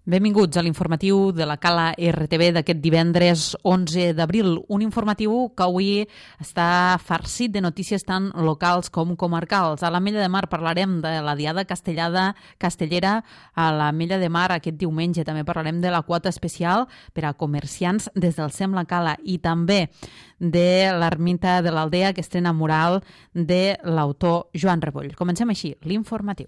Benvinguts a l'informatiu de la Cala RTV d'aquest divendres 11 d'abril. Un informatiu que avui està farcit de notícies tant locals com comarcals. A l'Ametlla de Mar parlarem de la Diada Castellera a l'Ametlla de Mar aquest diumenge. També parlarem de la quota especial per a comerciants des del SEM La Cala i també de l'Ermita de l'Aldea que estrena mural de l'autor Joan Reboll. Comencem així, l'informatiu.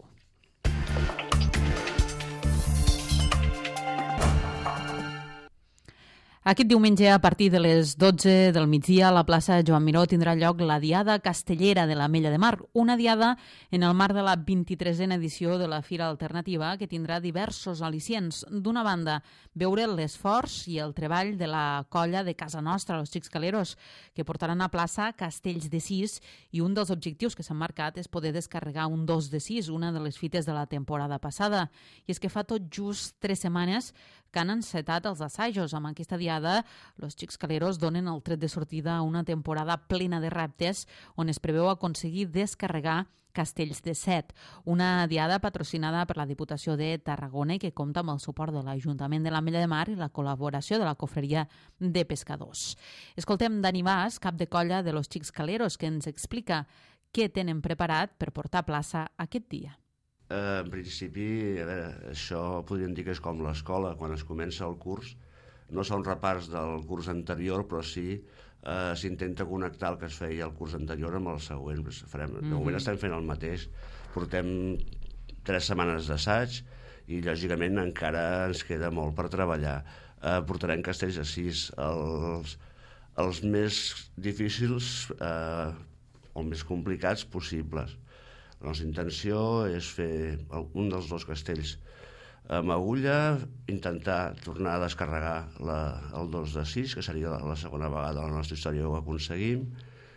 Aquest diumenge, a partir de les 12 del migdia, a la plaça Joan Miró tindrà lloc la Diada Castellera de l'Ametlla de Mar, una diada en el marc de la 23a edició de la Fira Alternativa, que tindrà diversos al·licients. D'una banda, veure l'esforç i el treball de la colla de casa nostra, los Xixcaleros, que portaran a plaça castells de 6, i un dels objectius que s'han marcat és poder descarregar un 2 de 6, una de les fites de la temporada passada. I és que fa tot just 3 setmanes que han encetat els assajos. Amb aquesta diada, los Xixcaleros donen el tret de sortida a una temporada plena de reptes on es preveu aconseguir descarregar castells de 7. Una diada patrocinada per la Diputació de Tarragona i que compta amb el suport de l'Ajuntament de l'Ametlla de Mar i la col·laboració de la Cofreria de Pescadors. Escoltem Dani Bas, cap de colla de los Xixcaleros, que ens explica què tenen preparat per portar a plaça aquest dia. En principi, això podríem dir que és com l'escola, quan es comença el curs. No són repars del curs anterior, però sí s'intenta connectar el que es feia el curs anterior amb el següent. De moment estem fent el mateix. Portem 3 setmanes d'assaig i, lògicament, encara ens queda molt per treballar. Portarem castells a 6. Els més difícils o més complicats possibles. La nostra intenció és fer un dels 2 castells amb agulla, intentar tornar a descarregar el 2 de 6, que seria la segona vegada a la nostra història que ho aconseguim,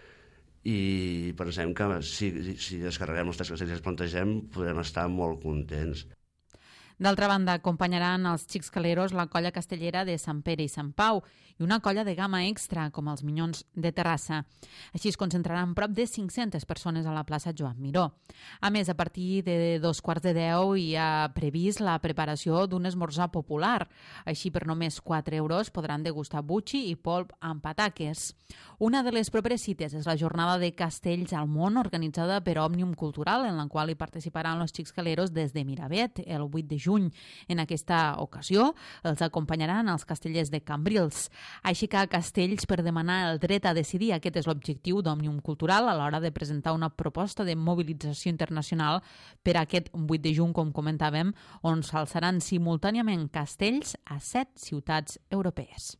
i pensem que si descarreguem els 3 castells que ens plantegem podrem estar molt contents. D'altra banda, acompanyaran els Xixcaleros la colla castellera de Sant Pere i Sant Pau i una colla de gamma extra, com els Minyons de Terrassa. Així es concentraran prop de 500 persones a la plaça Joan Miró. A més, a partir de 9:45 hi ha previst la preparació d'un esmorzar popular. Així, per només 4 euros, podran degustar butxi i polp amb pataques. Una de les properes cites és la jornada de castells al món organitzada per Òmnium Cultural, en la qual hi participaran los Xixcaleros des de Miravet el 8 de juny. En aquesta ocasió els acompanyaran els castellers de Cambrils. Així que castells per demanar el dret a decidir. Aquest és l'objectiu d'Òmnium Cultural a l'hora de presentar una proposta de mobilització internacional per a aquest 8 de juny, com comentàvem, on s'alçaran simultàniament castells a 7 ciutats europees.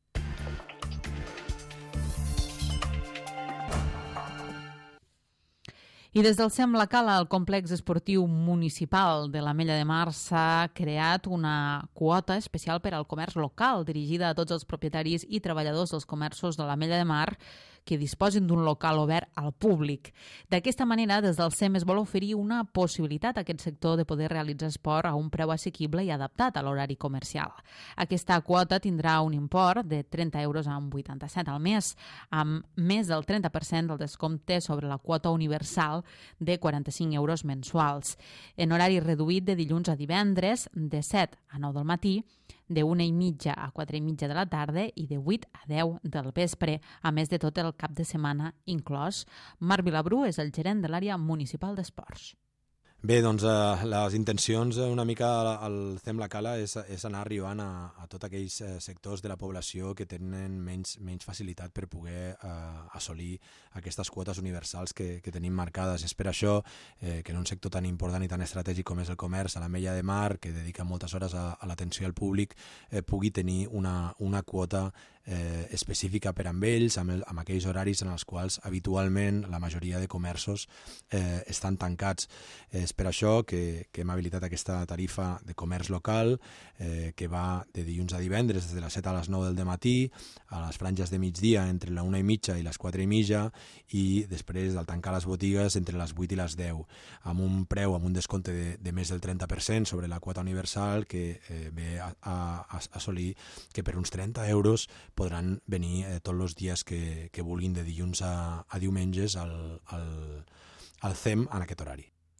I des del SEM La Cala, el complex esportiu municipal de l'Ametlla de Mar, s'ha creat una quota especial per al comerç local dirigida a tots els propietaris i treballadors dels comerços de l'Ametlla de Mar que disposin d'un local obert al públic. D'aquesta manera, des del SEM es vol oferir una possibilitat a aquest sector de poder realitzar esport a un preu assequible i adaptat a l'horari comercial. Aquesta quota tindrà un import de 30 euros amb 87 al mes, amb més del 30% del descompte sobre la quota universal de 45 euros mensuals. En horari reduït de dilluns a divendres, de 7 a 9 del matí, de 1:30 a 4:30 de la tarda i de 8 a 10 del vespre, a més de tot el cap de setmana inclòs. Marc Vilabrú és el gerent de l'àrea municipal d'esports. Bé, doncs les intencions una mica al SEM La Cala és anar arribant a tots aquells sectors de la població que tenen menys facilitat per poder assolir aquestes quotes universals que tenim marcades. És per això que en un sector tan important i tan estratègic com és el comerç a l'Ametlla de Mar, que dedica moltes hores a l'atenció al públic, pugui tenir una quota específica per a ells, amb aquells horaris en els quals habitualment la majoria de comerços estan tancats. És per això que hem habilitat aquesta tarifa de comerç local que va de dilluns a divendres des de les 7 a les 9 del matí, a les franges de migdia entre la 1:30 i les 4:30 i després del tancar les botigues entre les 8 i les 10, amb un preu, amb un descompte de més del 30% sobre la quota universal que ve a assolir que per uns 30 euros podran venir tots els dies que vulguin de dilluns a diumenges al SEM en aquest horari.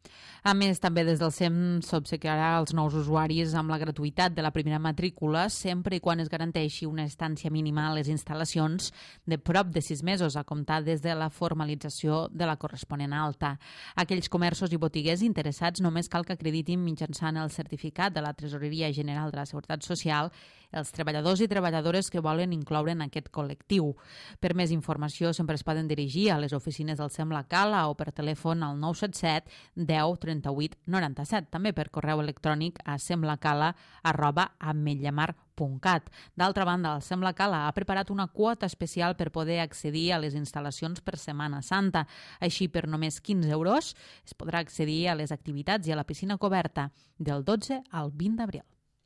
A més, també des del SEM s'obsequiarà als nous usuaris amb la gratuïtat de la primera matrícula sempre i quan es garanteixi una estància mínima a les instal·lacions de prop de 6 mesos a comptar des de la formalització de la corresponent alta. Aquells comerços i botiguers interessats només cal que acreditin mitjançant el certificat de la Tresoreria General de la Seguretat Social els treballadors i treballadores que volen incloure en aquest col·lectiu. Per més informació sempre es poden dirigir a les oficines del SEM La Cala o per telèfon al 977 10 38 97, també per correu electrònic a semlacala@ametlllamar.cat. D'altra banda, el SEM La Cala ha preparat una quota especial per poder accedir a les instal·lacions per Setmana Santa. Així, per només 15 euros, es podrà accedir a les activitats i a la piscina coberta del 12 al 20 d'abril.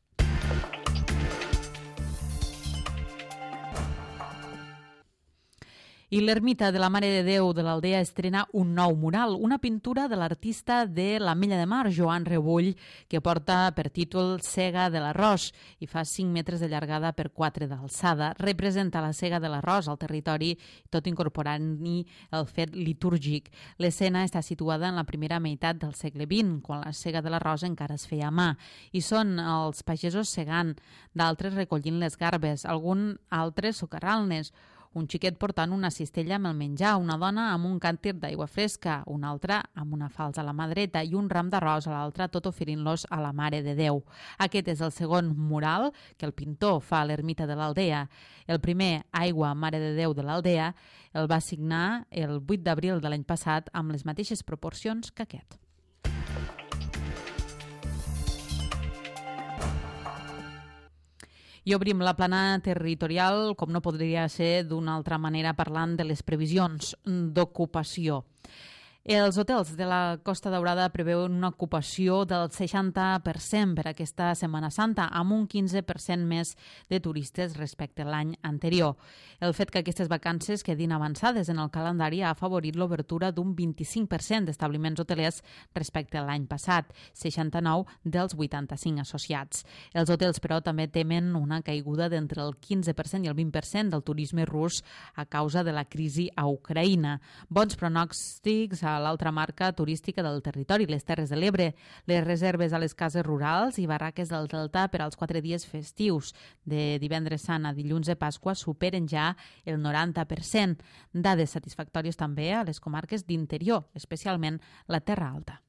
I l'Ermita de la Mare de Déu de l'Aldea estrena un nou mural, una pintura de l'artista de l'Ametlla de Mar, Joan Rebull, que porta per títol Sega de l'arròs i fa 5 metres de llargada per 4 d'alçada. Representa la sega de l'arròs al territori, tot incorporant-hi el fet litúrgic. L'escena està situada en la primera meitat del segle XX, quan la sega de l'arròs encara es feia a mà, i són els pagesos segant, d'altres recollint les garbes, alguns altres socarrant-les, un xiquet portant una cistella amb el menjar, una dona amb un càntir d'aigua fresca, una altra amb una falsa a la mà dreta i un ram d'arròs a l'altra, tot oferint-los a la Mare de Déu. Aquest és el segon mural que el pintor fa a l'Ermita de l'Aldea. El primer, Aigua, Mare de Déu de l'Aldea, el va signar el 8 d'abril de l'any passat amb les mateixes proporcions que aquest. I obrim la plana territorial, com no podria ser d'una altra manera, parlant de les previsions d'ocupació. Els hotels de la Costa Daurada preveuen una ocupació del 60% per aquesta Setmana Santa, amb un 15% més de turistes respecte a l'any anterior. El fet que aquestes vacances quedin avançades en el calendari ha afavorit l'obertura d'un 25% d'establiments hotelers respecte a l'any passat, 69 dels 85 associats. Els hotels, però, també temen una caiguda d'entre el 15% i el 20% del turisme rus a causa de la crisi a Ucraïna. Bons pronòstics a l'altra marca turística del territori, les Terres de l'Ebre. Les reserves a les cases rurals i barraques del Delta per als 4 dies festius de divendres sant a dilluns de Pasqua superen ja el 90%. Dades satisfactòries també a les comarques d'interior, especialment la Terra Alta.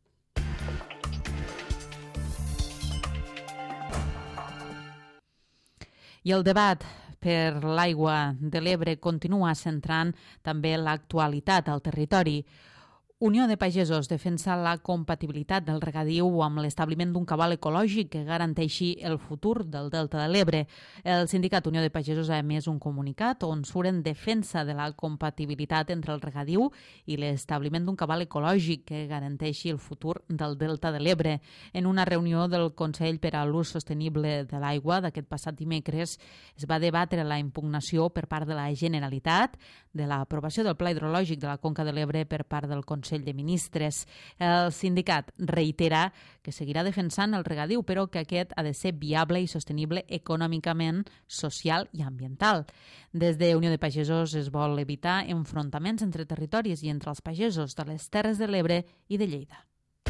I el debat per l'aigua de l'Ebre continua centrant també l'actualitat al territori. Unió de Pagesos defensa la compatibilitat del regadiu amb l'establiment d'un cabal ecològic que garanteixi el futur del Delta de l'Ebre. El sindicat Unió de Pagesos ha emès un comunicat on surt en defensa de la compatibilitat entre el regadiu i l'establiment d'un cabal ecològic que garanteixi el futur del Delta de l'Ebre. En una reunió del Consell per a l'Ús Sostenible de l'Aigua d'aquest passat dimecres es va debatre la impugnació per part de la Generalitat de l'aprovació del Pla Hidrològic de la Conca de l'Ebre per part del Consell de Ministres. El sindicat reitera que seguirà defensant el regadiu, però que aquest ha de ser viable i sostenible econòmicament, social i ambiental. Des de Unió de Pagesos es vol evitar enfrontaments entre territoris i entre els pagesos de les Terres de l'Ebre i de Lleida.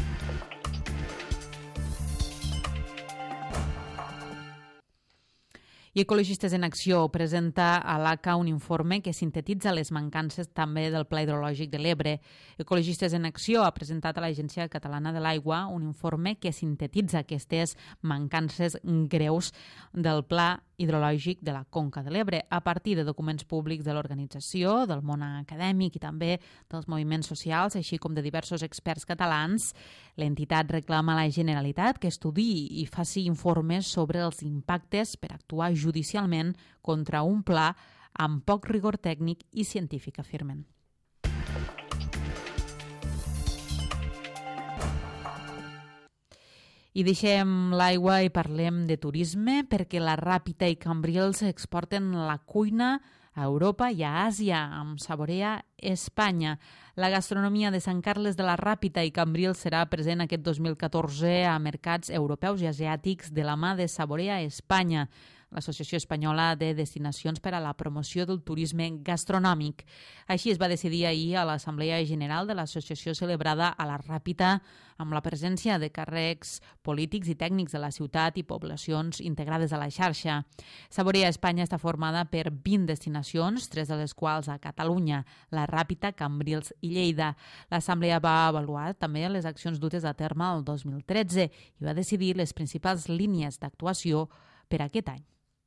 I Ecologistes en Acció presenta a l'ACA un informe que sintetitza les mancances també del Pla Hidrològic de l'Ebre. Ecologistes en Acció ha presentat a l'Agència Catalana de l'Aigua un informe que sintetitza aquestes mancances greus del Pla Hidrològic de la Conca de l'Ebre a partir de documents públics de l'organització, del món acadèmic i també dels moviments socials, així com de diversos experts catalans. L'entitat reclama a la Generalitat que estudiï i faci informes sobre els impactes per actuar judicialment contra un pla amb poc rigor tècnic i científic, afirmen. I deixem l'aigua i parlem de turisme perquè la Ràpita i Cambrils exporten la cuina a Europa i a Àsia amb Saborea Espanya. La gastronomia de Sant Carles de la Ràpita i Cambrils serà present aquest 2014 a mercats europeus i asiàtics de la mà de Saborea Espanya. l'Associació Espanyola de Destinacions per a la Promoció del Turisme Gastronòmic. Així es va decidir ahir a l'Assemblea General de l'associació celebrada a la Ràpita, amb la presència de càrrecs polítics i tècnics de la ciutat i poblacions integrades a la xarxa. Saborea Espanya està formada per 20 destinacions, 3 de les quals a Catalunya, la Ràpita, Cambrils i Lleida. L'Assemblea va avaluar també les accions dutes a terme el 2013 i va decidir les principals línies d'actuació per a aquest any.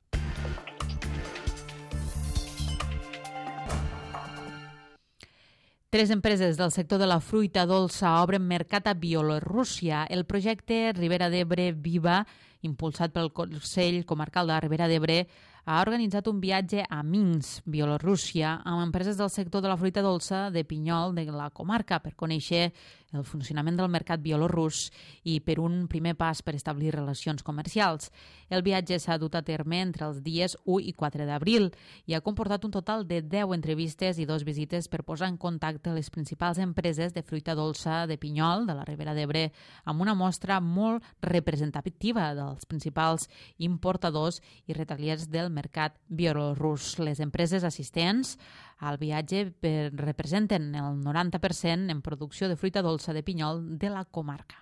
Tres empreses del sector de la fruita dolça obren mercat a Bielorússia. El projecte Ribera d'Ebre Viva, impulsat pel Consell Comarcal de la Ribera d'Ebre, ha organitzat un viatge a Minsk, Bielorússia, amb empreses del sector de la fruita dolça de pinyol de la comarca per conèixer el funcionament del mercat bielorús i per un primer pas per establir relacions comercials. El viatge s'ha dut a terme entre els dies 1 i 4 d'abril i ha comportat un total de 10 entrevistes i 2 visites per posar en contacte les principals empreses de fruita dolça de pinyol de la Ribera d'Ebre amb una mostra molt representativa dels principals importadors i retaliers del mercat bielorús. Les empreses assistents al viatge representen el 90% en producció de fruita dolça de pinyol de la comarca.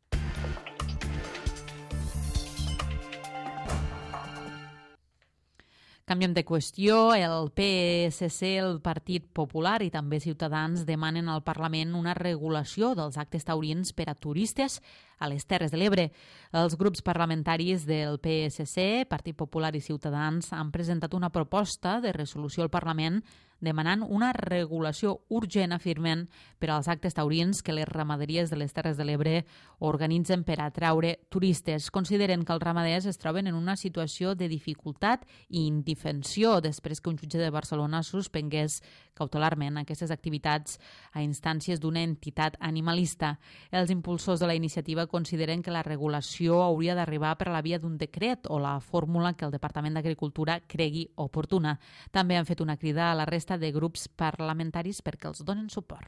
Canviem de qüestió. El PSC, el Partit Popular i també Ciutadans demanen al Parlament una regulació dels actes taurins per a turistes a les Terres de l'Ebre. Els grups parlamentaris del PSC, Partit Popular i Ciutadans han presentat una proposta de resolució al Parlament demanant una regulació urgent, afirmen, per als actes taurins que les ramaderies de les Terres de l'Ebre organitzen per atraure turistes. Consideren que els ramaders es troben en una situació de dificultat i indefensió després que un jutge de Barcelona suspengués cautelarment aquestes activitats a instàncies d'una entitat animalista. Els impulsors de la iniciativa consideren que la regulació hauria d'arribar per la via d'un decret o la fórmula que el Departament d'Agricultura cregui oportuna. També han fet una crida a la resta de grups parlamentaris perquè els donen suport.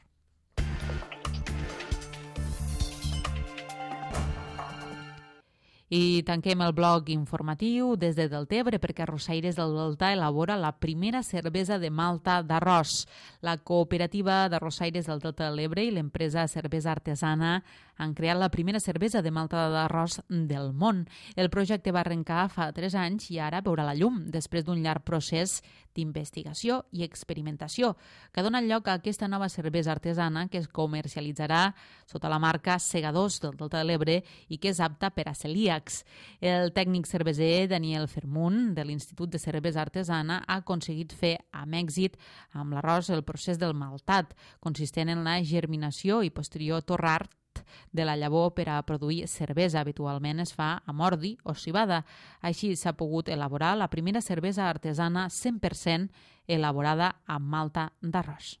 I tanquem el bloc informatiu des de Deltebre perquè Arrossaires del Delta elabora la primera cervesa de malta d'arròs. La cooperativa d'Arrossaires del Delta de l'Ebre i l'empresa Cervesa Artesana han creat la primera cervesa de malta d'arròs del món. El projecte va arrencar fa 3 anys i ara veurà la llum després d'un llarg procés d'investigació i experimentació que dona lloc a aquesta nova cervesa artesana que es comercialitzarà sota la marca Segadors del Delta de l'Ebre i que és apta per a celíacs. El tècnic cerveser Daniel Fermunt de l'Institut de Cervesa Artesana ha aconseguit fer amb èxit amb l'arròs el procés del maltat, consistent en la germinació i posterior torrart de la llavor per a produir cervesa. Habitualment es fa amb ordi o civada. Així s'ha pogut elaborar la primera cervesa artesana 100% elaborada amb malta d'arròs.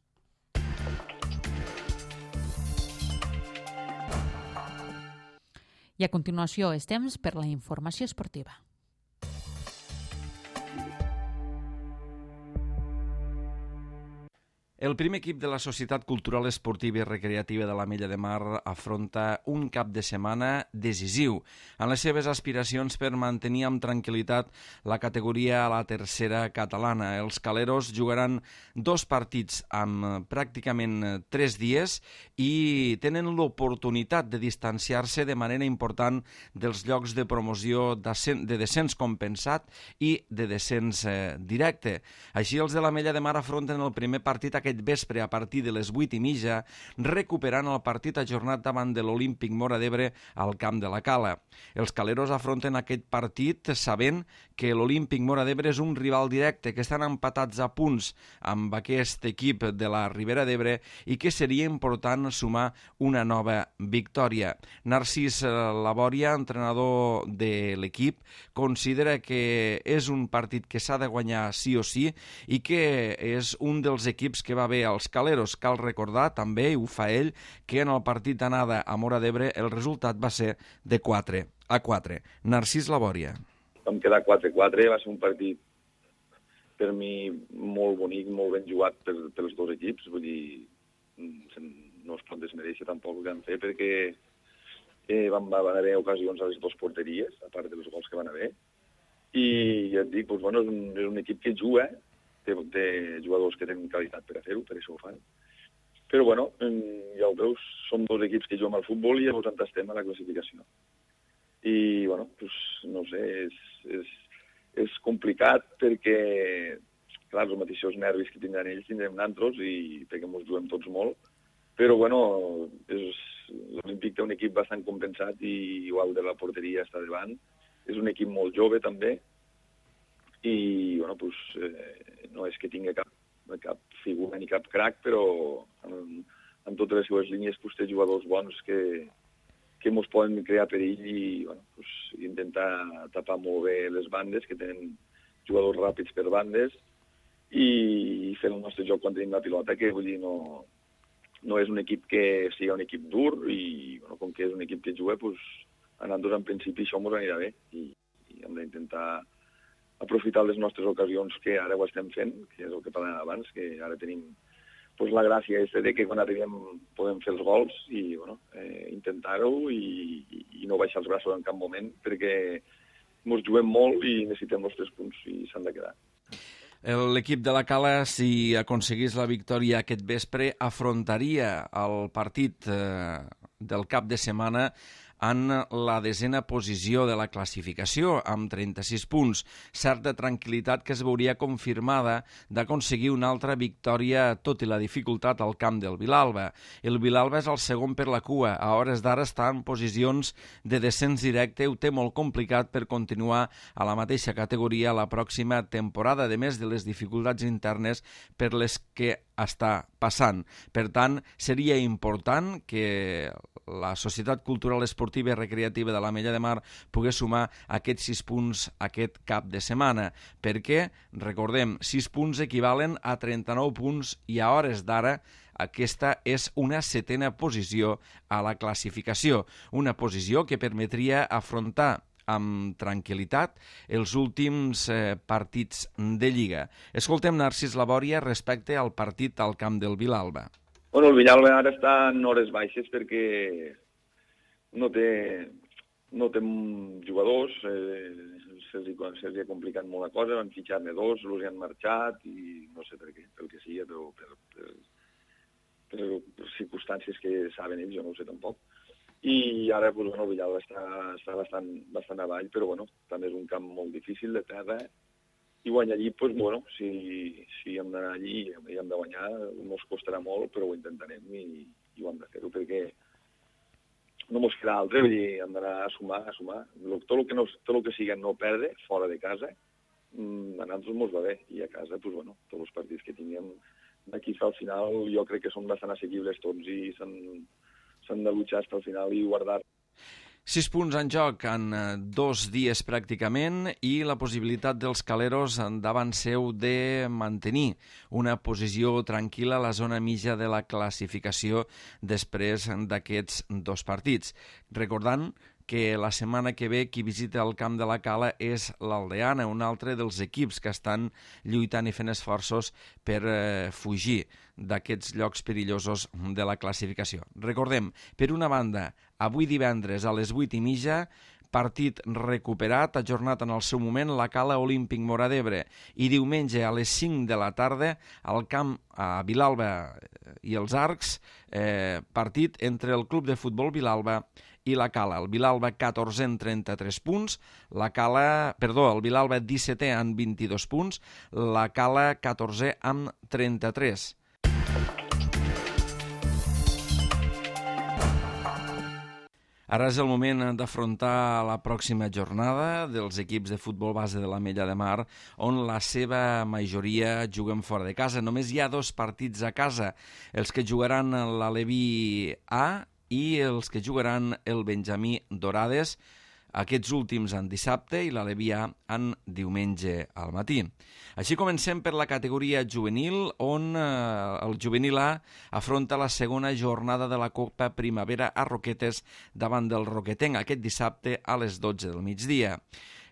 I a continuació és temps per la informació esportiva. El primer equip de la Societat Cultural Esportiva i Recreativa de l'Ametlla de Mar afronta un cap de setmana decisiu en les seves aspiracions per mantenir amb tranquil·litat la categoria a la tercera catalana. Els caleros jugaran 2 partits amb pràcticament 3 dies i tenen l'oportunitat de distanciar-se de manera important dels llocs de promoció de descens compensat i de descens directe. Així, els de l'Ametlla de Mar afronten el primer partit aquest vespre a partir de les 8:30, recuperant el partit ajornat davant de l'Olímpic Móra d'Ebre al camp de la Cala. Els caleros afronten aquest partit sabent que l'Olímpic Móra d'Ebre és un rival directe, que estan empatats a punts amb aquest equip de la Ribera d'Ebre i que seria important sumar una nova victòria. Narcís Labòria, entrenador de l'equip, considera que és un partit que s'ha de guanyar sí o sí i que és un dels equips que va bé als caleros. Cal recordar també, i ho fa ell, que en el partit d'anada a Móra d'Ebre el resultat va ser de 4-4. Narcís Labòria. Vam quedar 4-4, va ser un partit per mi molt bonic, molt ben jugat pels 2 equips, vull dir, no es pot desmereixer tampoc el que han fet perquè van haver ocasions a les 2 porteries, a part dels gols que van haver, i ja et dic, doncs, bueno, és un equip que juga, té jugadors que tenen qualitat per a fer-ho, per això ho fan. Però, bueno, ja ho veus, som dos equips que juguem al futbol i llavors ens estem a la classificació. I, bueno, doncs, no sé, és complicat perquè, clar, els mateixos nervis que tindran ells tindrem nosaltres i perquè ens juguem tots molt. Però, bueno, l'Olímpic té un equip bastant compensat i igual de la porteria està davant. És un equip molt jove, també. I, bueno, doncs, no és que tingui cap figura ni cap crac, però en totes les seves línies té jugadors bons que ens poden crear perill i bueno, intentar tapar molt bé les bandes, que tenen jugadors ràpids per bandes, i fer el nostre joc quan tenim la pilota, que vull dir, no és un equip que sigui un equip dur, i bueno, com que és un equip que juga, a nosaltres en principi això ens anirà bé, i hem d'intentar aprofitar les nostres ocasions, que ara ho estem fent, que és el que parlàvem abans, que ara tenim la gràcia és de que quan arribem podem fer els gols i bueno, intentar-ho i no baixar els braços en cap moment, perquè ens juguem molt i necessitem els 3 punts i s'han de quedar. L'equip de la Cala, si aconseguís la victòria aquest vespre, afrontaria el partit del cap de setmana en la 10a posició de la classificació, amb 36 punts. Certa tranquil·litat que es veuria confirmada d'aconseguir una altra victòria, tot i la dificultat, al camp del Vilalba. El Vilalba és el segon per la cua. A hores d'ara està en posicions de descens directe. Ho té molt complicat per continuar a la mateixa categoria la pròxima temporada, a més de les dificultats internes per les que està passant. Per tant, seria important que la Societat Cultural Esportiva i Recreativa de l'Ametlla de Mar pogués sumar aquests 6 punts aquest cap de setmana, perquè, recordem, 6 punts equivalen a 39 punts i a hores d'ara aquesta és una 7a posició a la classificació, una posició que permetria afrontar amb tranquil·litat els últims partits de Lliga. Escoltem Narcís Labòria respecte al partit al camp del Vilalba. Bueno, el Vilalba ara està en hores baixes perquè no té jugadors, se'ls ha complicat molt la cosa, van fitxar-ne 2, els han marxat i no sé per què, pel que sigui, però per circumstàncies que saben ells, jo no ho sé tampoc. I ara el Vilalba està bastant avall, però també és un camp molt difícil de terra, i guanyar allí, si hem d'anar allí i hem de guanyar, ens costarà molt, però ho intentarem i ho hem de fer-ho, perquè no ens queda altre, vull dir, hem d'anar a sumar. Tot el que sigui no perdre, fora de casa, a nosaltres ens va bé, i a casa, tots els partits que tinguem d'aquí fins al final, jo crec que són bastant assequibles tots i s'han de luchar fins al final i guardar. 6 punts en joc en 2 dies pràcticament i la possibilitat dels caleros davant seu de mantenir una posició tranquil·la a la zona mitja de la classificació després d'aquests 2 partits. Recordant que la setmana que ve qui visita el camp de la Cala és l'Aldeana, un altre dels equips que estan lluitant i fent esforços per fugir d'aquests llocs perillosos de la classificació. Recordem, per una banda, avui divendres a les 8:30, partit recuperat, ajornat en el seu moment, la Cala Olímpic Móra d'Ebre, i diumenge a les 5 de la tarda al camp a Vilalba i els Arcs, partit entre el Club de Futbol Vilalba i la Cala. El Vilalba 14è en 33 punts, el Vilalba 17è en 22 punts, la Cala 14è en 33. Ara és el moment d'afrontar la pròxima jornada dels equips de futbol base de l'Ametlla de Mar, on la seva majoria juguen fora de casa. Només hi ha 2 partits a casa, els que jugaran l'Aleví A i els que jugaran el Benjamí Dorades, aquests últims en dissabte i l'Aleví A en diumenge al matí. Així comencem per la categoria juvenil, on el juvenil A afronta la segona jornada de la Copa Primavera a Roquetes davant del Roquetenc aquest dissabte a les 12 del migdia.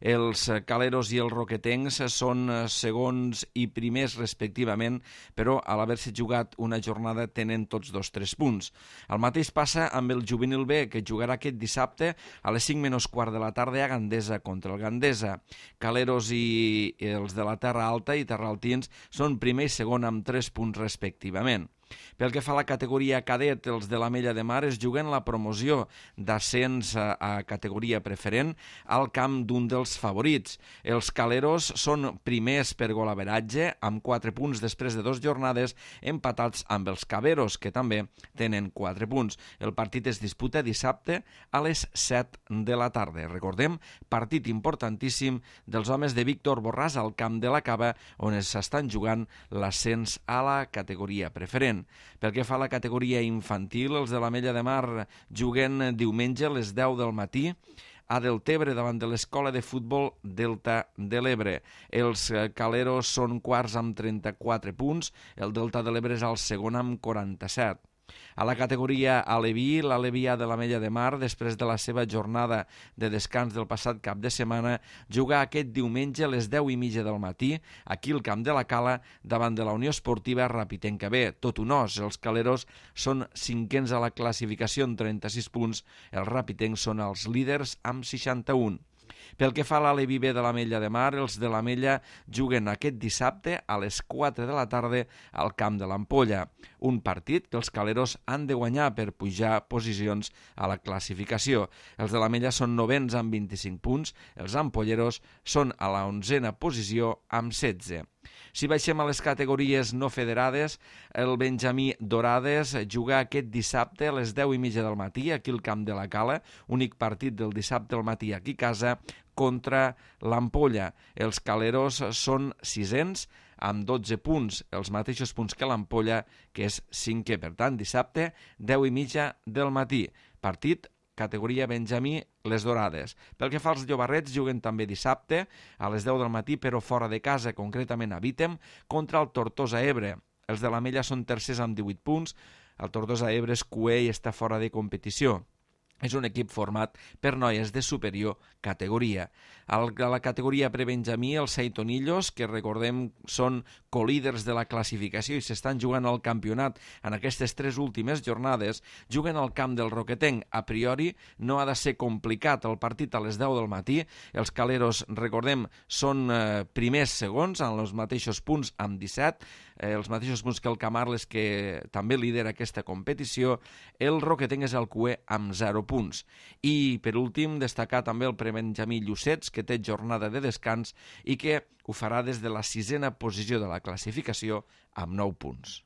Els caleros i els roquetencs són segons i primers respectivament, però a l'haver-se jugat una jornada tenen tots dos 3 punts. El mateix passa amb el juvenil B, que jugarà aquest dissabte a les 5:15 de la tarda a Gandesa contra el Gandesa. Caleros i els de la Terra Alta i terraltins són primer i segon amb 3 punts respectivament. Pel que fa a la categoria cadet, els de l'Ametlla de Mar es juguen la promoció d'ascens a categoria preferent al camp d'un dels favorits. Els caleros són primers per golaveratge, amb 4 punts després de 2 jornades, empatats amb els caberos, que també tenen 4 punts. El partit es disputa dissabte a les 7 de la tarda. Recordem, partit importantíssim dels homes de Víctor Borràs al camp de la Cava, on s'estan jugant l'ascens a la categoria preferent. Pel que fa a la categoria infantil, els de l'Ametlla de Mar juguen diumenge a les 10 del matí a Deltebre davant de l'Escola de Futbol Delta de l'Ebre. Els caleros són quarts amb 34 punts, el Delta de l'Ebre és el segon amb 47. A la categoria aleví, l'Alevià de l'Ametlla de Mar, després de la seva jornada de descans del passat cap de setmana, juga aquest diumenge a les 10:30 del matí, aquí al Camp de la Cala, davant de la Unió Esportiva Rapitenca B. Tot un os, els caleros són 5ens a la classificació amb 36 punts, els rapitencs són els líders amb 61. Pel que fa a l'Aleví B de l'Ametlla de Mar, els de l'Ametlla juguen aquest dissabte a les 4 de la tarda al Camp de l'Ampolla. Un partit que els caleros han de guanyar per pujar posicions a la classificació. Els de l'Ametlla són novens amb 25 punts, els ampolleros són a la 11a posició amb 16. Si baixem a les categories no federades, el Benjamí Dorades juga aquest dissabte a les 10:30 del matí, aquí al Camp de la Cala, únic partit del dissabte al matí aquí a casa, contra l'Ampolla. Els caleros són 6ens amb 12 punts, els mateixos punts que l'Ampolla, que és 5è. Per tant, dissabte, 10:30 del matí. Partit categoria Benjamí, les Dorades. Pel que fa als llobarrets, juguen també dissabte a les 10 del matí, però fora de casa, concretament a Vítem, contra el Tortosa Ebre. Els de l'Ametlla són tercers amb 18 punts, el Tortosa Ebre és cuer i està fora de competició. És un equip format per noies de superior categoria. A la categoria prebenjamí, els Seitonillos, que recordem són colíders de la classificació i s'estan jugant al campionat en aquestes 3 últimes jornades, juguen al camp del Roquetenc. A priori no ha de ser complicat el partit a les 10 del matí. Els caleros, recordem, són primers segons en els mateixos punts amb 17, els mateixos punts que el Camarles, que també lidera aquesta competició. El Roquetenc és el cuer amb 0 punts. I, per últim, destacar també el prebenjamí Llucets, que té jornada de descans i que ho farà des de la 6a posició de la classificació amb 9 punts.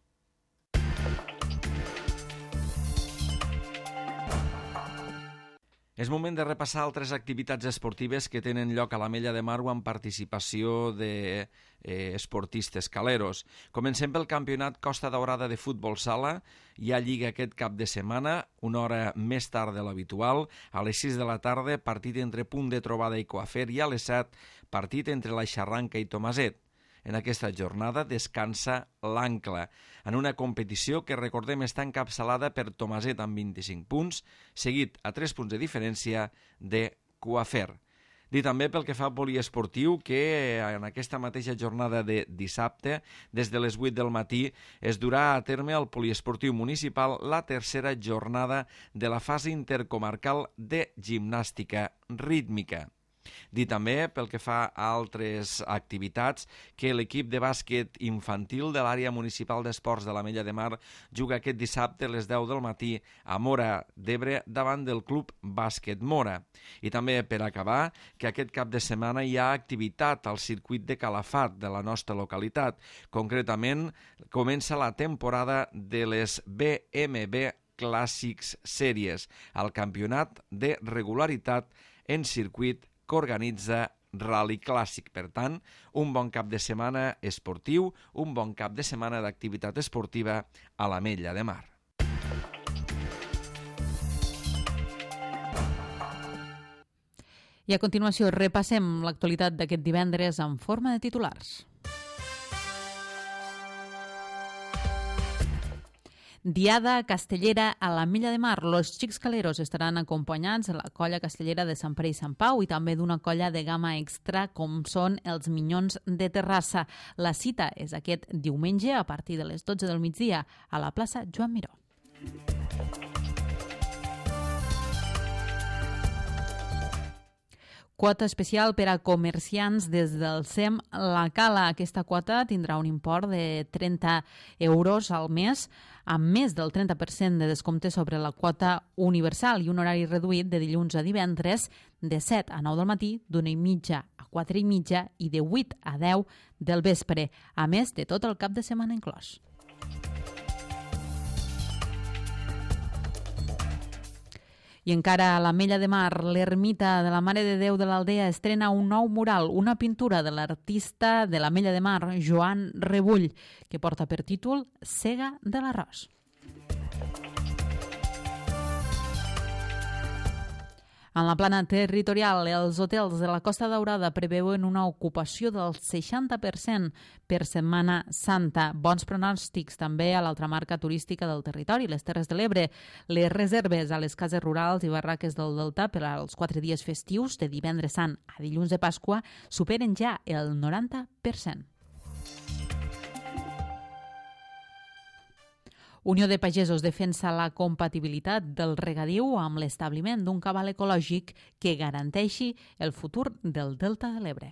És moment de repassar altres activitats esportives que tenen lloc a l'Ametlla de Mar amb participació d'esportistes caleros. Comencem pel campionat Costa Daurada de futbol sala. Hi ha lliga aquest cap de setmana, una hora més tard de l'habitual. A les 6 de la tarda, partit entre Punt de Trobada i Coafer, i a les 7, partit entre la Xarranca i Tomaset. En aquesta jornada descansa l'Ancla, en una competició que, recordem, està encapçalada per Tomaset amb 25 punts, seguit a 3 punts de diferència de Coafer. Dir també pel que fa al poliesportiu que en aquesta mateixa jornada de dissabte, des de les 8 del matí, es durà a terme al poliesportiu municipal la tercera jornada de la fase intercomarcal de gimnàstica rítmica. Dir també, pel que fa a altres activitats, que l'equip de bàsquet infantil de l'àrea municipal d'esports de l'Ametlla de Mar juga aquest dissabte a les 10 del matí a Móra d'Ebre davant del Club Bàsquet Móra. I també, per acabar, que aquest cap de setmana hi ha activitat al circuit de Calafat de la nostra localitat. Concretament, comença la temporada de les BMB Clàssics Sèries, el campionat de regularitat en circuit que organitza Rally Clàssic. Per tant, un bon cap de setmana esportiu, un bon cap de setmana d'activitat esportiva a l'Ametlla de Mar. I a continuació repassem l'actualitat d'aquest divendres en forma de titulars. Diada castellera a l'Ametlla de Mar. Los Xics Caleros estaran acompanyats de la colla castellera de Sant Pere i Sant Pau i també d'una colla de gamma extra com són els Minyons de Terrassa. La cita és aquest diumenge a partir de les 12 del migdia a la plaça Joan Miró. Quota especial per a comerciants des del SEM La Cala. Aquesta quota tindrà un import de 30 euros al mes, amb més del 30% de descompte sobre la quota universal i un horari reduït de dilluns a divendres de 7 a 9 del matí, d'1:30 a 4:30 i de 8 a 10 del vespre, a més de tot el cap de setmana inclòs. I encara a l'Ametlla de Mar, l'Ermita de la Mare de Déu de l'Aldea estrena un nou mural, una pintura de l'artista de l'Ametlla de Mar, Joan Rebull, que porta per títol Sega de l'arròs. En la plana territorial, els hotels de la Costa Daurada preveuen una ocupació del 60% per Setmana Santa. Bons pronòstics també a l'altra marca turística del territori, les Terres de l'Ebre. Les reserves a les cases rurals i barraques del Delta per als 4 dies festius, de divendres sant a dilluns de Pasqua, superen ja el 90%. Unió de Pagesos defensa la compatibilitat del regadiu amb l'establiment d'un cabal ecològic que garanteixi el futur del Delta de l'Ebre.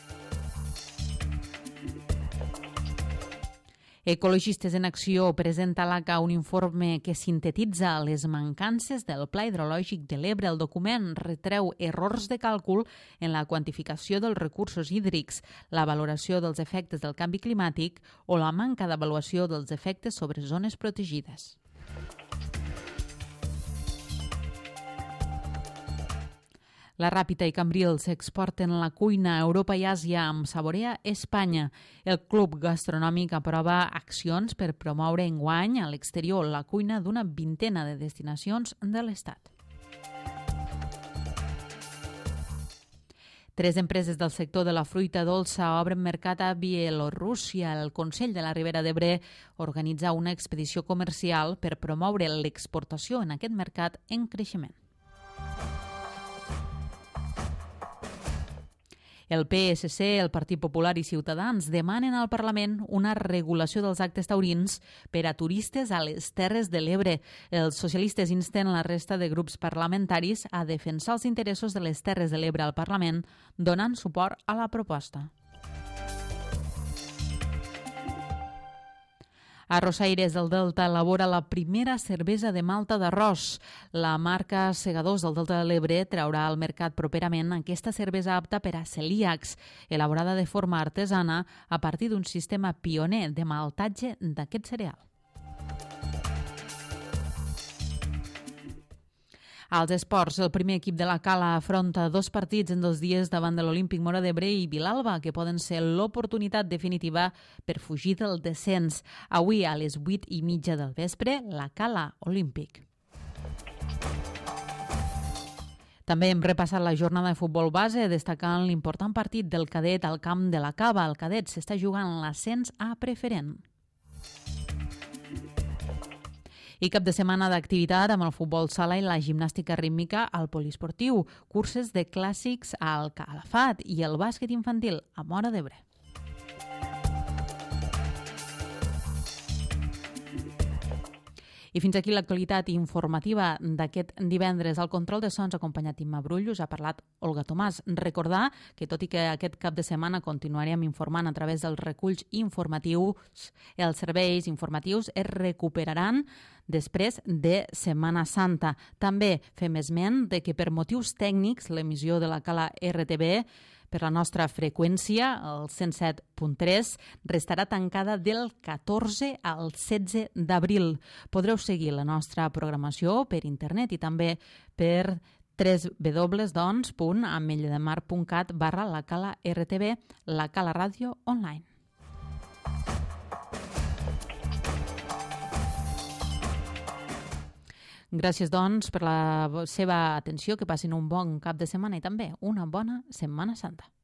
Ecologistes en Acció presenta a l'ACA un informe que sintetitza les mancances del Pla Hidrològic de l'Ebre. El document retreu errors de càlcul en la quantificació dels recursos hídrics, la valoració dels efectes del canvi climàtic o la manca d'avaluació dels efectes sobre zones protegides. La Ràpita i Cambrils exporten la cuina a Europa i Àsia amb Saborea Espanya. El Club Gastronòmic aprova accions per promoure enguany a l'exterior la cuina d'una vintena de destinacions de l'Estat. 3 empreses del sector de la fruita dolça obren mercat a Bielorússia. El Consell de la Ribera d'Ebre organitza una expedició comercial per promoure l'exportació en aquest mercat en creixement. El PSC, el Partit Popular i Ciutadans demanen al Parlament una regulació dels actes taurins per a turistes a les Terres de l'Ebre. Els socialistes insten la resta de grups parlamentaris a defensar els interessos de les Terres de l'Ebre al Parlament, donant suport a la proposta. Arrossaires del Delta elabora la primera cervesa de malta d'arròs. La marca Segadors del Delta de l'Ebre traurà al mercat properament aquesta cervesa apta per a celíacs, elaborada de forma artesana a partir d'un sistema pioner de maltatge d'aquest cereal. Als esports, el primer equip de la Cala afronta 2 partits en 2 dies davant de l'Olímpic Móra d'Ebre i Vilalba, que poden ser l'oportunitat definitiva per fugir del descens. Avui, a les 8:30 del vespre, la Cala Olímpic. També hem repassat la jornada de futbol base, destacant l'important partit del cadet al camp de la Cava. El cadet s'està jugant l'ascens a preferent. I cap de setmana d'activitat amb el futbol sala i la gimnàstica rítmica al poliesportiu, curses de clàssics al Calafat i el bàsquet infantil a Móra d'Ebre. I fins aquí l'actualitat informativa d'aquest divendres. Al control de sons acompanyat Imma Brull, us ha parlat Olga Tomàs. Recordar que, tot i que aquest cap de setmana continuarem informant a través dels reculls informatius, els serveis informatius es recuperaran després de Setmana Santa. També fem esment de que per motius tècnics l'emissió de la Cala RTV per la nostra freqüència, el 107.3, restarà tancada del 14 al 16 d'abril. Podreu seguir la nostra programació per internet i també per www.ametlademar.cat/lacala-rtv, la Cala Ràdio online. Gràcies, doncs, per la seva atenció, que passin un bon cap de setmana i també una bona Setmana Santa.